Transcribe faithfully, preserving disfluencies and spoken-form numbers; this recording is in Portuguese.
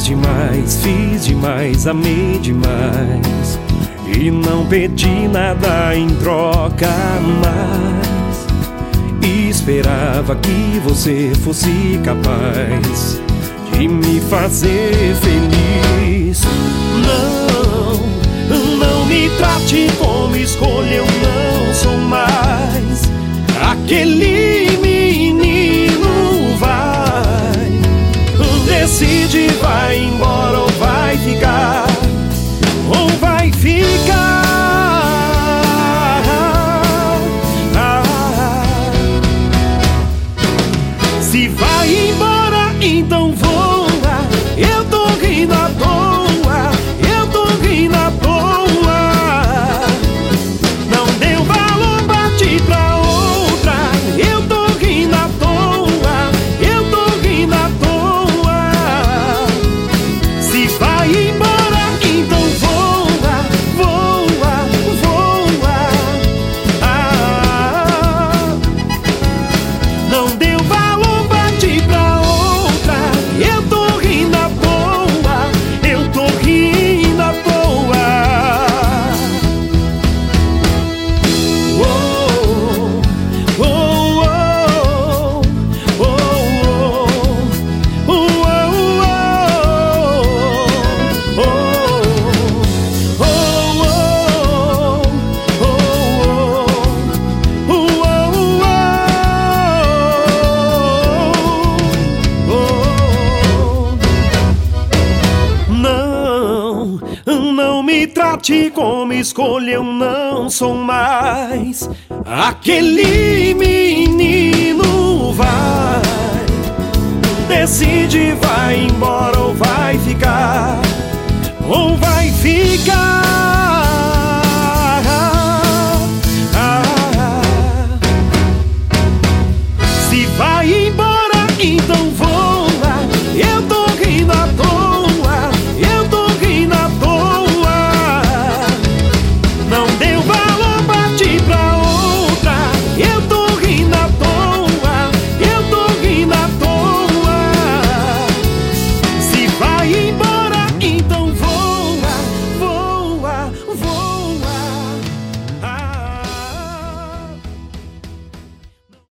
demais, fiz demais, amei demais e não pedi nada em troca mais. Esperava que você fosse capaz de me fazer feliz. Não, não me trate como escolha, eu não sou mais aquele menino. Vai, decide, vai embora ou vai ficar, ou vai ficar. Se vai embora, então voa. Eu tô rindo à toa, eu tô rindo à toa. Não deu valor, bati pra outra. Eu tô rindo à toa, eu tô rindo à toa. Se vai embora, então voa, voa, voa. Ah, não deu valor, pra outra. Eu tô rindo à toa, eu tô rindo à toa. Oh, oh, oh, oh, oh, não me trate como escolha, eu não sou mais aquele menino. Vai, decide, vai embora.